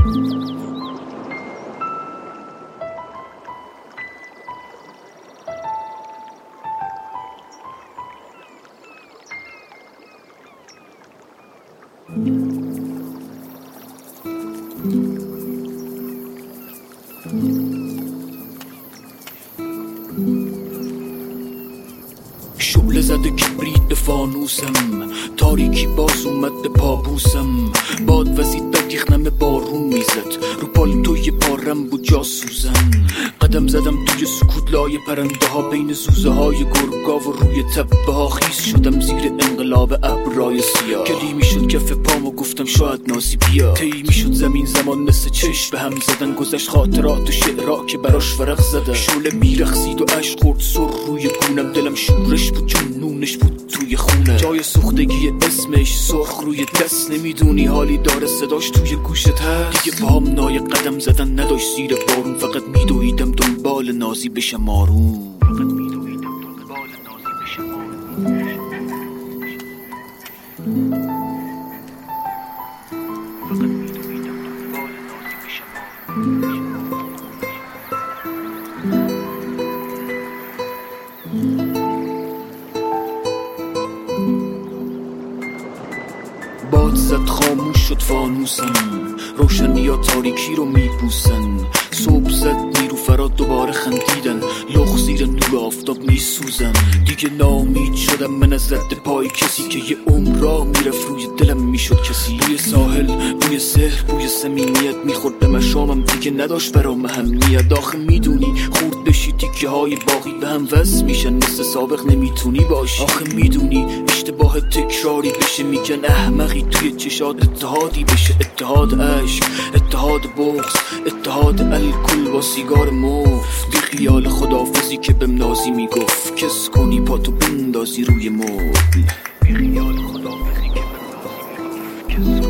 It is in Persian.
شعله زده کبریت به فانوسم، تاریکی باز اومد به پابوسم. باد وزید در یخنم بارون میزد، رو پالتوی پارم بود جاسوزم. قدم زدم توی سکوت لای پرنده ها، بین زوزه های گرگا و روی تپه ها. خیس شدم زیر انقلاب ابرای سیاه، گلی میشد کف پام و گفتم شاید نازی بیا. طی میشد زمین زمان مثل چشم به هم زدن، گذشت خاطرات و شعرها که براش ورق زدن. شعله میرخسید و عشق خورد سر روی گونم، دلم شورش بود چون نونش بود توی خونه. جای سوختگی اسمش سرخ روی دست، نمیدونی حالی داره صداش توی گوشت هست. دیگه پام نای قدم زدن نداشت زیر بارون، فقط میدویدم دنبال نازی بشم آروم. باد زد خاموش شد فانوسم، روشنی یا تاریکی رو میبوسن. صبح زد نیلوفرا دوباره خندیدن، لخ زیر نور آفتاب میسوزن. دیگه ناامید شدم من از رد پای کسی که یه عمر راه میرفت روی دلم میشد کسی. بوی ساحل، بوی سحر، بوی صمیمیت میخورد به مشامم، دیگه نداشت برام اهمیت. آخه میدونی خورد بشی تیکه های باقی به هم وصل میشن، مثل سابق نمیتونی باشی. آخه میدونی اشتباه تکراری بشه، میگن احمقی توی چشات اتحادی بشه. اتحاد عشق، اتحاد بغض، اتحاد الکل با سیگار مفت. بی خیال خداحافظی که بهم نازی میگفت کس کنی پاتو بندازی روی مبل. بی خیال خداحافظی که بهم نازی میگفت کس کنی